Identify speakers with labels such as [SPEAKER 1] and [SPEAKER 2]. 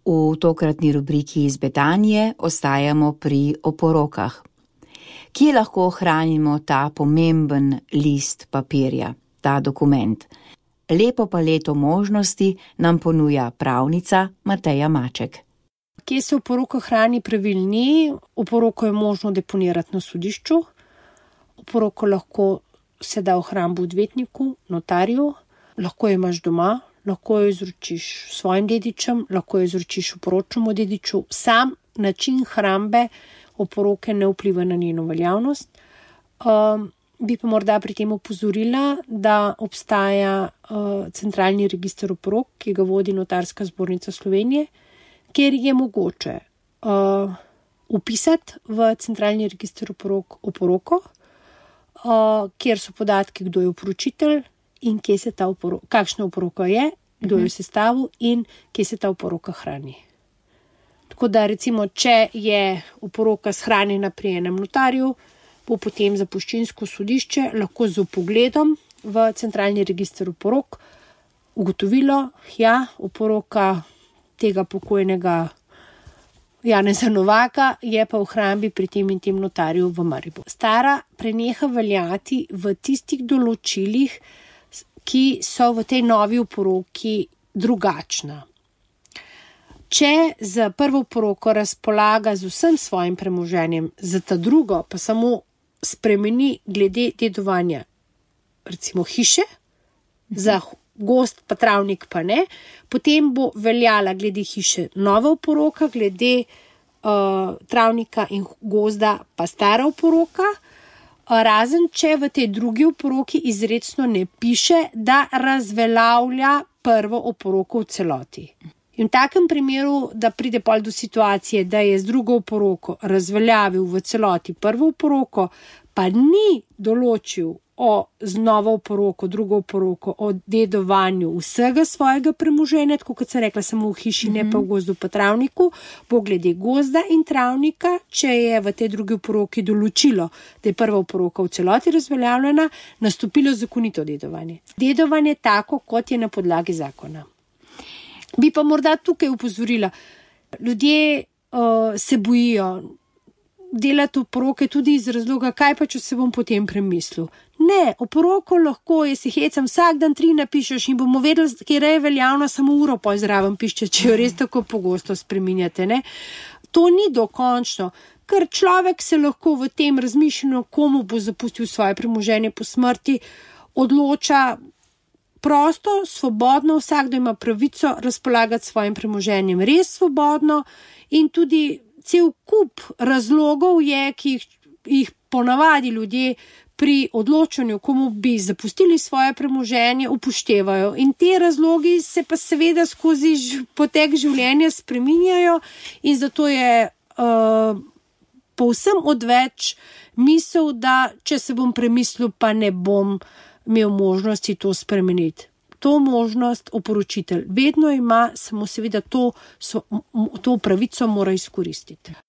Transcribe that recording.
[SPEAKER 1] V tokratni rubriki iz Betanije ostajamo pri oporokah. Kje lahko hranimo ta pomemben list papirja, ta dokument? Lepo paleto možnosti nam ponuja pravnica Mateja Maček.
[SPEAKER 2] Kje se oporoko hrani, pravil ni. Oporoko je možno deponirati na sodišču. Oporoko lahko se da v hrambo odvetniku, notarju, lahko jo imaš doma, lahko jo izročiš svojim dedičem, lahko jo izročiš oporočnemu dediču. Sam način hrambe oporoke ne vpliva na njeno veljavnost. Bi pa morda pri tem opozorila, da obstaja centralni register oporok, ki ga vodi Notarska zbornica Slovenije, kjer je mogoče vpisati v centralni register oporok oporoko, kjer so podatki, kdo je oporočitelj in kje se ta kakšna oporoka je, kdo jo sestavil in kje se ta oporoka hrani. Tako da recimo, če je oporoka shranjena pri enem notarju, bo potem zapuščinsko sodišče lahko z vpogledom v centralni register oporok ugotovilo, ja, oporoka tega pokojnega Janeza Novaka je pa v hrambi pri tem in tem notarju v Mariboru. Stara preneha veljati v tistih določilih, ki so v tej novi oporoki drugačna. Če za prvo oporoko razpolaga z vsem svojim premoženjem, za ta drugo pa samo spremeni glede dedovanja, recimo hiše, za gozd pa travnik pa ne, potem bo veljala glede hiše nova oporoka, glede travnika in gozda pa stara oporoka, razen če v tej drugi oporoki izrecno ne piše, da razveljavlja prvo oporoko v celoti. In v takem primeru, da pride pol do situacije, da je z drugo oporoko razveljavil v celoti prvo oporoko, pa ni določil z novo oporoko, drugo oporoko, o dedovanju vsega svojega premoženja, tako kot sem rekla, samo v hiši, ne pa v gozdu pa travniku, bo glede gozda in travnika, če je v tej drugi oporoki določilo, da je prva oporoka v celoti razveljavljena, nastopilo zakonito dedovanje. Dedovanje tako, kot je na podlagi zakona. Bi pa morda tukaj opozorila, ljudje se bojijo delati oporoke tudi iz razloga, kaj pa, če se bom potem premislil. Ne, oporoko lahko, jaz se hecam, vsak dan 3 napišeš in bomo vedeli, kjer je veljavno, samo uro po zraven pišče, če jo res tako pogosto spreminjate. Ne? To ni dokončno, ker človek se lahko v tem razmišljanju, komu bo zapustil svoje premoženje po smrti, odloča prosto, svobodno, vsakdo ima pravico razpolagati s svojim premoženjem res svobodno in tudi cel kup razlogov je, ki jih ponavadi ljudje pri odločanju, komu bi zapustili svoje premoženje, upoštevajo. In te razlogi se pa seveda skozi potek življenja spreminjajo in zato je povsem odveč misel, da če se bom premislil, pa ne bom imel možnosti to spremeniti. To možnost oporočitelj vedno ima, samo seveda to pravico mora izkoristiti.